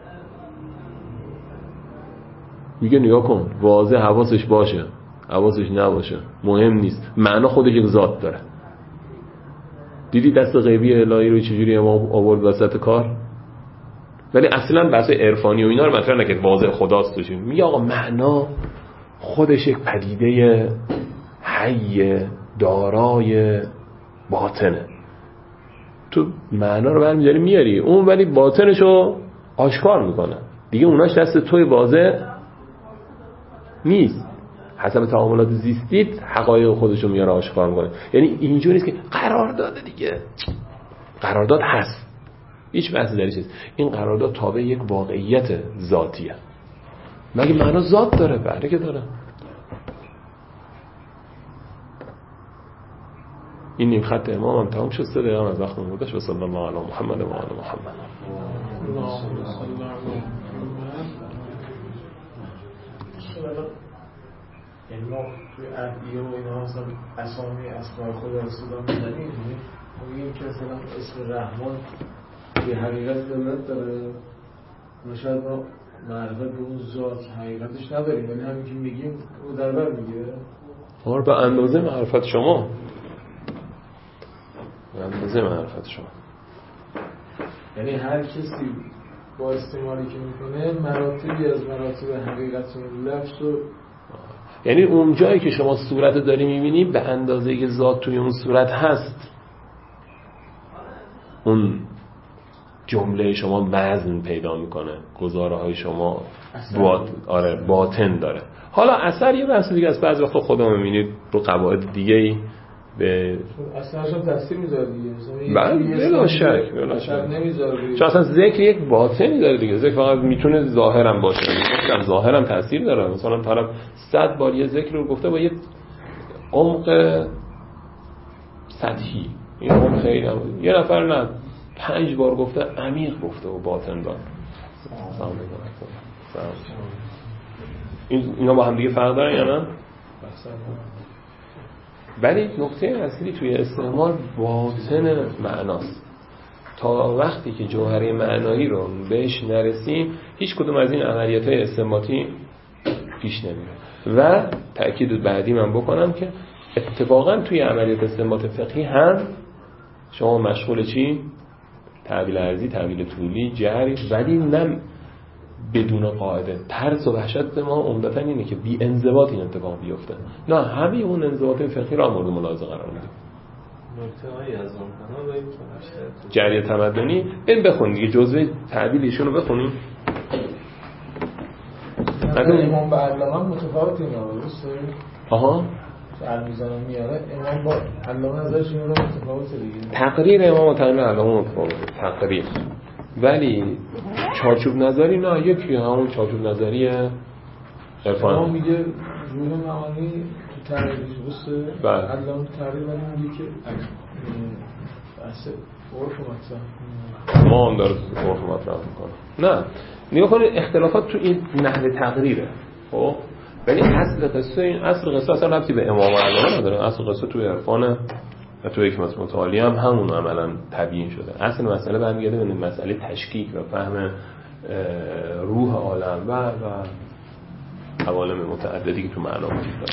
Speaker 2: میگه نگاه کن واضح حواسش باشه حواسش نباشه مهم نیست، معنا خودش یک ذات داره. دیدی دست غیبی الهی رو چجوری امام آورد وسط کار؟ ولی اصلا بحث عرفانی و اینا رو مطرح نکرد، واضح خداست توش. میگه آقا معنا خودش یک پدیده حی دارای باطنه، تو معنا رو برمی‌داری میاری اون، ولی باطنشو آشکار میکنه دیگه، اوناش دست توی واضح نیست. حسب تعاملات زیستید حقایق خودشو میاره آشکار میکنه. یعنی اینجوری نیست که قرارداد دیگه، قرارداد هست، هیچ بحثی درش نیست. این قرارداد تابع یک واقعیت ذاتیه. مگه معنا ذات داره؟ بله که داره. این نیم خط امام هم تمام شد، سه دقیقه از وقت مونده. و صلی الله علی محمد و آل محمد.
Speaker 4: یعنی ما توی ادعیه و اینا مثلا اسامی اسماء خدا رسول الله میزنیم، میگیم که مثلا اسم رحمان به حقیقت دلالت داره و شاید ما معرفت به اون ذات حقیقتش نداریم، ولی همین که میگیم او در بر میگیره.
Speaker 2: آره به اندازه معرفت شما، به اندازه معرفت شما.
Speaker 4: یعنی هر کسی با استعمالی که میکنه مراتبی از مراتب حقیقت لفظ و
Speaker 2: یعنی اون جایی که شما صورت داری میبینی به اندازه که ذات توی اون صورت هست، اون جمله شما وزن پیدا میکنه، گزاره های شما بات... آره باطن داره. حالا اثر یه بحث دیگه است، بعضی وقتا خودمون میبینید رو قواعد دیگه ای به
Speaker 4: اثرش هم تاثیر میذاره دیگه.
Speaker 2: بله بلا شک بلا شک
Speaker 4: نمیذاره،
Speaker 2: چون اصلا ذکر یک باطنی داره دیگه. ذکر فقط میتونه ظاهرم باشه، مثلا ظاهرم تاثیر داره. مثلا طرف صد بار یه ذکر رو گفته با یه عمق سطحی، این عمق خیلی هم. یه نفر نه پنج بار گفته عمیق گفته و باطن دار. این اینا با هم دیگه فرق دارن یا نه؟ ولی نکته اصلی توی استعمال باطن معناست. تا وقتی که جوهره معنایی رو بهش نرسیم هیچ کدوم از این عملیات‌های استنباطی پیش نمیره. و تأکید بعدی من بکنم که اتفاقا توی عملیات استنباط فقهی هم شما مشغول چی؟ تعبیل عرضی، تعبیل طولی، جری، ولی نه بدون قاعده. ترس و وحشت ما عمدتاً اینه که بی انضباط این اتفاق بیفته. نه همه اون انضباط فقهی را مورد ملاحظه قرار میدیم.
Speaker 5: نکته‌ای از اون کانال باید
Speaker 2: جریه تمدنی این بخون دیگه، جزوه تعبیل ایشونو بخونیم.
Speaker 4: امام با علامه متفاوت اینا درسته؟
Speaker 2: آها
Speaker 4: علمیزان میاره امام با علامه ازشون رو متفاوته دیگه.
Speaker 2: تقریر امام و تقریر علامه متفاوته. تقریر ولی چارچوب نظری نه، یکی همون چارچوب نظری عرفان.
Speaker 4: امام میگه جون معانی تو تقریر درسته؟
Speaker 2: بله.
Speaker 4: علامه تقریر ولی میگه که اصل عرف مطلب
Speaker 2: ما هم داره عرف مطلب میکنه. نه نگاه کنید اختلافات تو این نحو تقریره. خب ولی اصل قصه این اصل قصه اصلا ربطی به امام و علامه نداره. اصل قصه تو عرفانه و تو حکمت متعالی هم همون عملا تبیین شده. اصل مسئله برمیگرده به مسئله تشکیک و فهم روح عالم و و عوالم متعددی که تو معنا وجود داره.